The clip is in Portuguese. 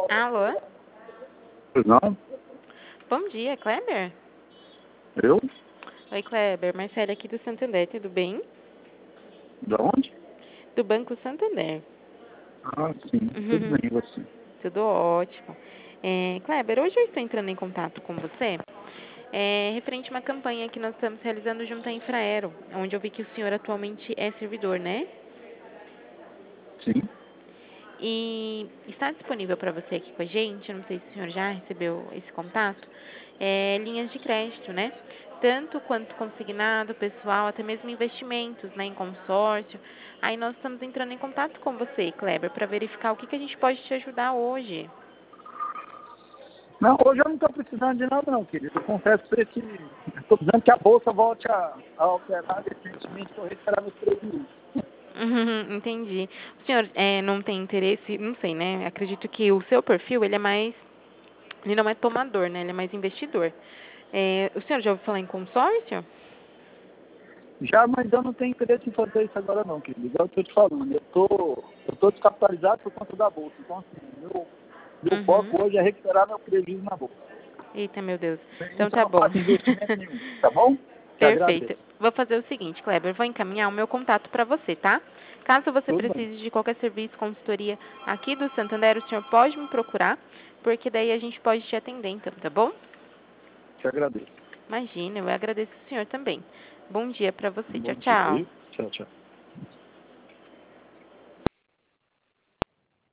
Alô? Pois não? Bom dia, Kleber? Eu? Oi, Kleber. Marcela aqui do Santander, tudo bem? Da onde? Do Banco Santander. Ah, sim. Tudo bem, e você? Tudo ótimo. Kleber, hoje eu estou entrando em contato com você referente a uma campanha que nós estamos realizando junto à Infraero, onde eu vi que o senhor atualmente é servidor, né? Sim. E está disponível para você aqui com a gente, eu não sei se o senhor já recebeu esse contato, linhas de crédito, né? Tanto quanto consignado, pessoal, até mesmo investimentos, né, em consórcio. Aí nós estamos entrando em contato com você, Kleber, para verificar o que a gente pode te ajudar hoje. Não, hoje eu não estou precisando de nada não, querido. Eu confesso para você que estou precisando que a Bolsa volte a operar decentemente para eu recuperar meus prejuízos. Entendi. O senhor não tem interesse, não sei, né? Acredito que o seu perfil, ele não é tomador, né? Ele é mais investidor. O senhor já ouviu falar em consórcio? Já, mas eu não tenho interesse em fazer isso agora não, querido. Igual eu estou te falando, eu tô descapitalizado por conta da Bolsa. Então, assim, meu foco hoje é recuperar meu prejuízo na Bolsa. Eita, meu Deus. Então Então tá eu não bom. faço investimento nenhum, tá bom? Te Perfeito. agradeço. Vou fazer o seguinte, Kleber, vou encaminhar o meu contato para você, tá? Caso você Tudo bem. precise de qualquer serviço, consultoria aqui do Santander, o senhor pode me procurar, porque daí a gente pode te atender, então, tá bom? Te agradeço. Imagina, eu agradeço o senhor também. Bom dia para você. Bom Tchau, dia tchau. aí. Tchau, tchau.